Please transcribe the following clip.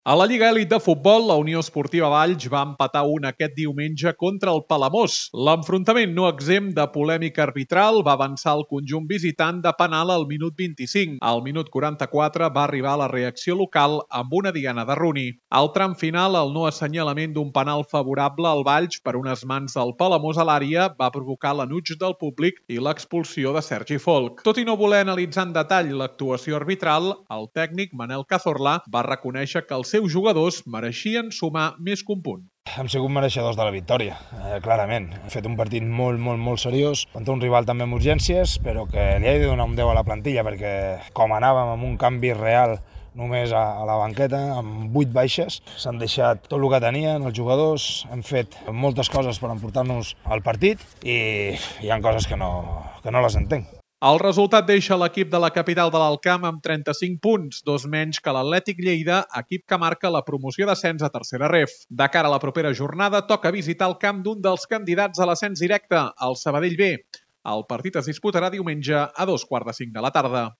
A la Lliga Elit de Futbol, la Unió Esportiva Valls va empatar aquest diumenge contra el Palamós. L'enfrontament no exempt de polèmica arbitral va avançar el conjunt visitant de penal al minut 25. Al minut 44 va arribar la reacció local amb una diana de Rooney. Al tram final, el no assenyalament d'un penal favorable al Valls per unes mans del Palamós a l'àrea va provocar l'enuig del públic i l'expulsió de Sergi Folch. Tot i no voler analitzar en detall l'actuació arbitral, el tècnic Manel Cazorla va reconèixer que els seus jugadors mereixien sumar més que un punt. Hem sigut mereixedors de la victòria, clarament. Hem fet un partit molt seriós, contra un rival també amb urgències, però que li he de donar un 10 a la plantilla, perquè com anàvem amb un canvi real només a la banqueta, amb 8 baixes, s'han deixat tot el que tenien els jugadors, hem fet moltes coses per emportar-nos al partit i hi ha coses que no les entenc. El resultat deixa l'equip de la capital de l'Alt Camp amb 35 punts, 2 menys que l'Atlètic Lleida, equip que marca la promoció d'ascens a tercera ref. De cara a la propera jornada, toca visitar el camp d'un dels candidats a l'ascens directe, el Sabadell B. El partit es disputarà diumenge a 5:15 de la tarda.